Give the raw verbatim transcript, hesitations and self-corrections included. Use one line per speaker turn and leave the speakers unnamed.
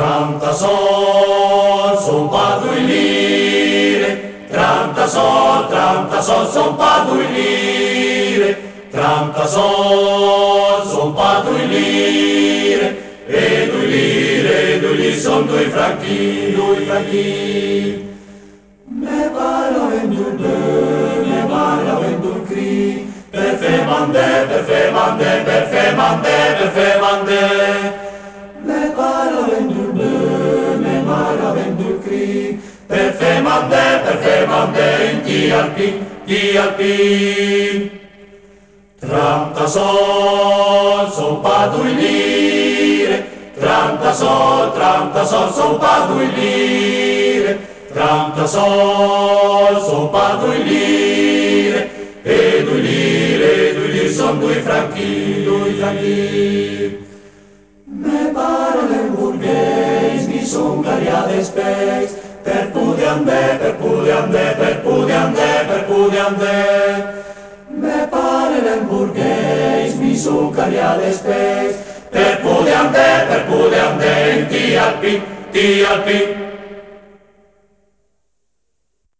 trenta sol, son pa due lire, trenta sol, trenta sol, son pa due lire, trenta sol, son pa due lire, e due lire, e due lire, son due franchi, due franchi. Me parla vendur bleu, me parla vendur cri, per fe mande, per fe mande, per fe mande, per fe mande. Me parla vendur bleu, me parla vendur cri, per fe mande, per fe mande, in ti alpin, ti alpin. Trenta sol, son pa due lire, trenta sol, trenta sol, son pa due lire, trenta sol, son pa due lire, e due lire, e due lire, son due franchi, due franchi. Me pare l'hamburgues, mi son garia d'especs, per pude ande, per pude ande, per pude ande, per pude ande. Me pare l'hamburgues, mi son garia d'especs, per pude ande, per pude ande, in ti alpin, ti alpin.